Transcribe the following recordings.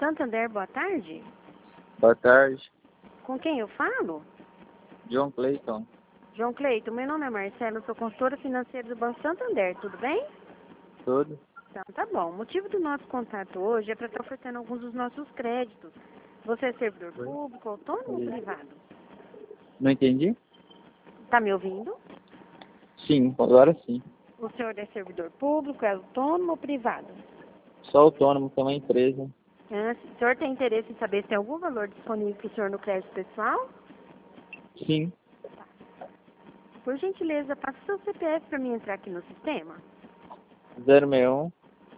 Santander, boa tarde. Boa tarde, Com quem eu falo? John Clayton. João Cleito, meu nome é Marcelo, sou consultora financeira do Banco Santander, tudo bem? Tudo? Então, tá bom. O motivo do nosso contato hoje é para estar ofertando alguns dos nossos créditos. Você é servidor Oi. público, autônomo ou Oi. privado? Não entendi? Tá me ouvindo? Sim, agora sim. O senhor é servidor público, é autônomo ou privado? Sou autônomo, tenho uma empresa. O senhor tem interesse em saber se tem algum valor disponível para o senhor no crédito pessoal? Sim, Por gentileza, passa o seu CPF para mim entrar aqui no sistema. 061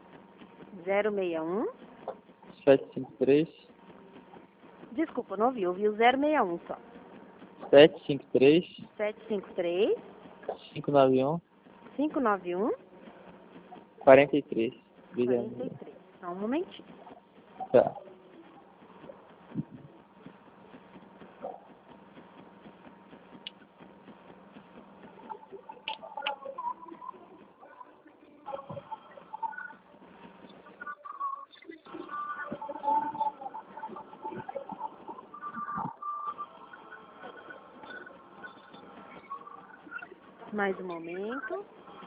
061. 753 Desculpa, não ouvi o 061 só. 753 753 591 591 43. 43. Só um momentinho. Tá. Mais um momento.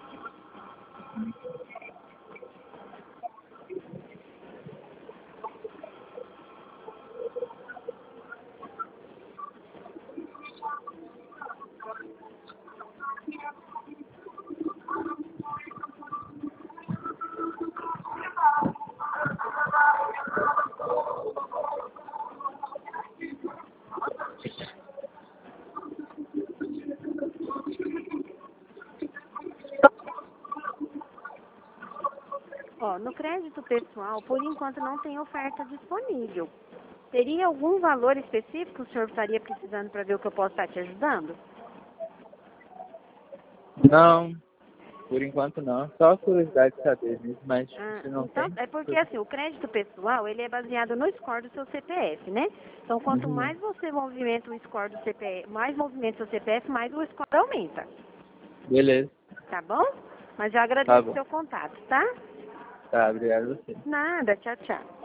Ó, no crédito pessoal, por enquanto não tem oferta disponível. Teria algum valor específico que o senhor estaria precisando para ver o que eu posso estar te ajudando? Não, por enquanto não. Só a curiosidade de saber mesmo, mas se não Então, tem. é porque assim, o crédito pessoal, ele é baseado no score do seu CPF, né? Então, quanto Uhum. mais você movimenta o score do CPF, mais movimenta o seu CPF, mais o score aumenta, Beleza, tá bom? Mas eu tá agradeço o bom. seu contato, tá? Tá, obrigado a você. Nada, tchau, tchau.